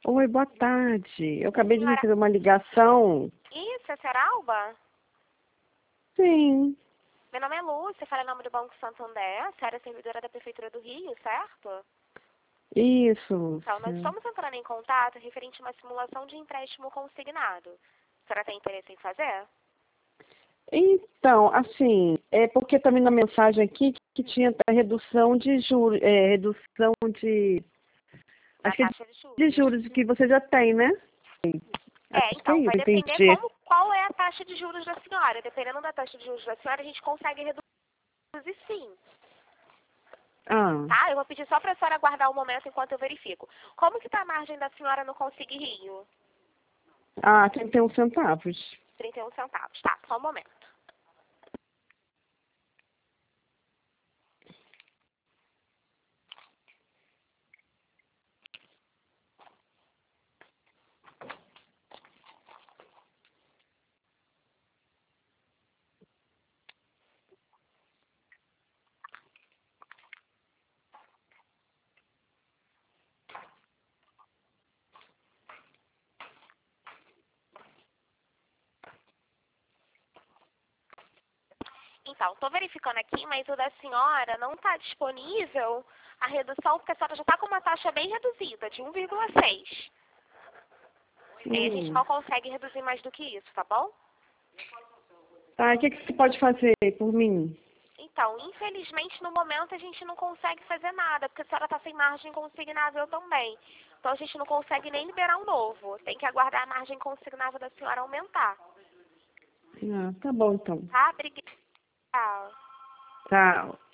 Oi, boa tarde. Eu acabei de Senhora, receber uma ligação. isso, é a senhora Alba? Sim, Meu nome é Lúcia, falo em nome do Banco Santander. A senhora é servidora da Prefeitura do Rio, certo? isso, Então, nós Lúcia. estamos entrando em contato referente a uma simulação de empréstimo consignado. A senhora tem interesse em fazer? Então, assim, é porque também na mensagem aqui que tinha redução de juros, redução de, Da acho que é taxa de de juros. juros que você já tem, né? Sim. Acho que é Então, vai isso, depender entendi. qual é a taxa de juros da senhora. Dependendo da taxa de juros da senhora, a gente consegue reduzir sim. Ah, Tá? Eu vou pedir só para a senhora aguardar um momento enquanto eu verifico. Como que está a margem da senhora no Consigue Rio? 31 centavos. 31 centavos. Tá, só um momento. Então, estou verificando aqui, mas o da senhora não está disponível a redução, porque a senhora já está com uma taxa bem reduzida, de 1,6. E aí a gente não consegue reduzir mais do que isso, tá bom? Tá, o que que você pode fazer por mim? Então, infelizmente, no momento a gente não consegue fazer nada, porque a senhora está sem margem consignável também. Então, a gente não consegue nem liberar um novo. Tem que aguardar a margem consignável da senhora aumentar. Ah, tá bom então. Tá? Obrigada. Tchau.